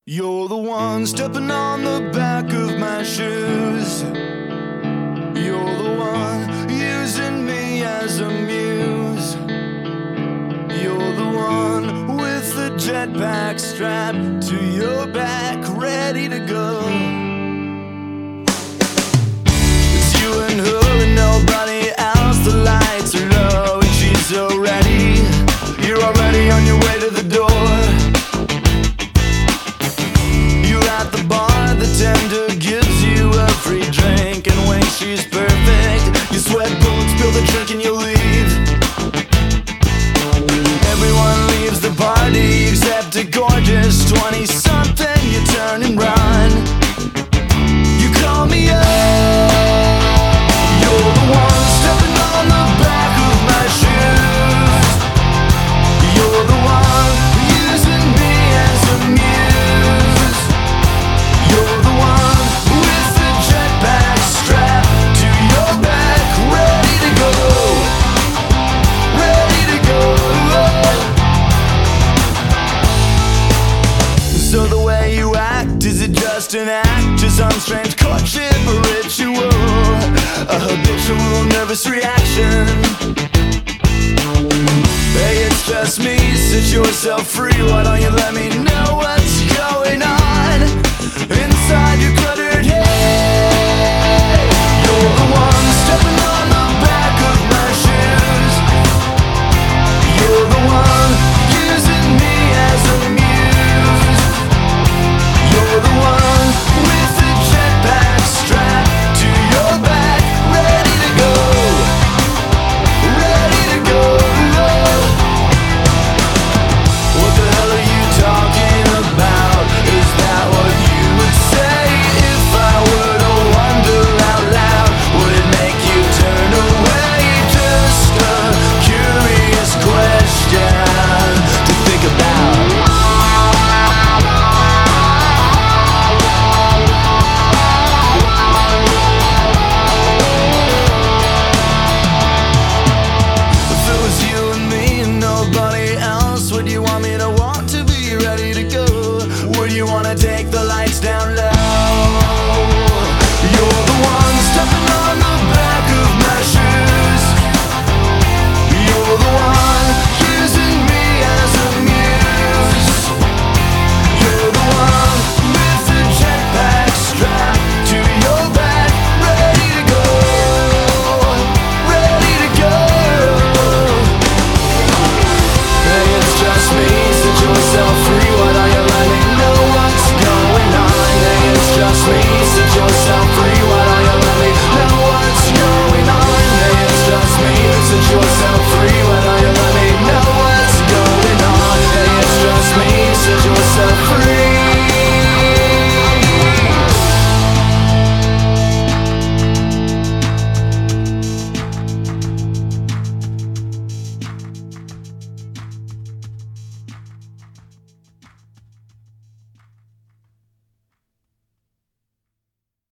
You're the one stepping on the back of my shoes. You're the one using me as a muse. You're the one with the jetpack strapped to your back, ready to go. It's you and her and nobody else. The lights are low and she's so ready. You're already on your way to the door. The bar, the tender gives you a free drink, and when she's perfect, you sweat bullets, spill the drink and you leave. Everyone leaves the party except a gorgeous 20-something. You turn and run. You call me up. You're the one stepping on the back of my shoes. You're the one using me as a muse. You're the one with the jetpack strapped to your back, ready to go, ready to go. So the way you act, is it just an act, just some strange courtship, a ritual, a habitual nervous reaction? Hey, it's just me, set yourself free, why don't you let me know what's going on inside your cluttered head? You're the one stepping on the back of my shoes. You're the one using me as a muse. You're the one with the jetpack strapped to your back, ready to go, ready to go. What the hell are you talking about? Is that what you would say if I were to wonder out loud? Would it make you turn away? Just a curious question to think about. If it was you and me and nobody else, would you want me to want to be ready to go? Would you want to take the lights down low?